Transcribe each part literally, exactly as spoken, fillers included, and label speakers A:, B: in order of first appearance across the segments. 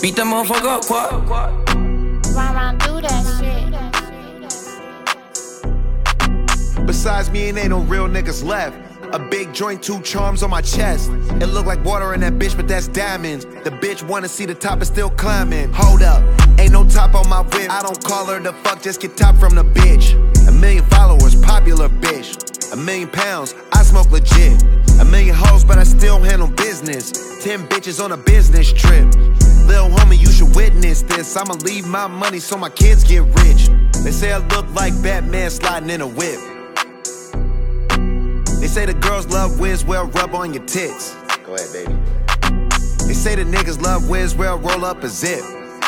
A: Beat that motherfucker up, quad.
B: Run around, do that shit.
C: Besides me, ain't no real niggas left. A big joint, two charms on my chest. It look like water in that bitch, but that's diamonds. The bitch wanna see the top and still climbing. Hold up, ain't no top on my whip. I don't call her the fuck, just get top from the bitch. A million followers, popular bitch. A million pounds, I smoke legit. A million hoes, but I still handle business. Ten bitches on a business trip. Lil' homie, you should witness this. I'ma leave my money so my kids get rich. They say I look like Batman sliding in a whip. They say the girls love Wiz, well, rub on your tits.
D: Go ahead, baby.
C: They say the niggas love Wiz, well, roll up a zip.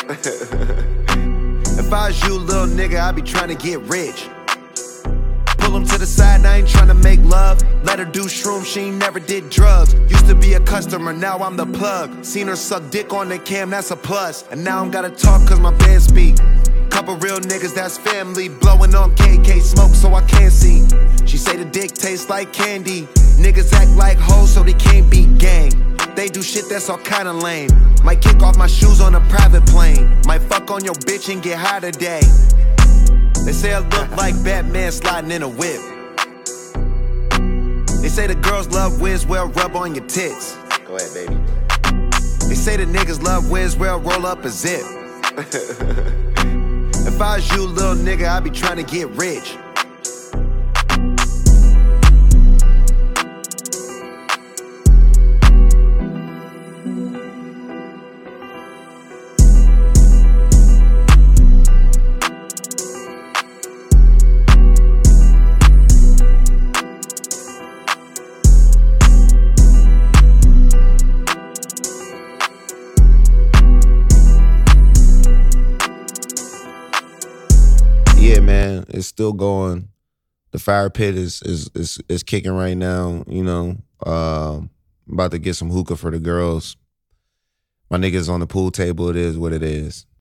C: If I was you, little nigga, I'd be trying to get rich. Pull him to the side, I ain't tryna make love. Let her do shrooms, she ain't never did drugs. Used to be a customer, now I'm the plug. Seen her suck dick on the cam, that's a plus. And now I'm gotta talk cause my bed speak. Couple real niggas, that's family. Blowing on K K smoke so I can't see. She say the dick tastes like candy. Niggas act like hoes so they can't be gang. They do shit that's all kinda lame. Might kick off my shoes on a private plane. Might fuck on your bitch and get high today. They say I look like Batman sliding in a whip. They say the girls love Wiz, well, rub on your tits.
D: Go ahead, baby.
C: They say the niggas love Wiz, well, roll up a zip. If I was you, little nigga, I'd be trying to get rich.
E: Yeah, man, it's still going. The fire pit is is is, is kicking right now. You know, um, I'm about to get some hookah for the girls. My niggas on the pool table. It is what it is.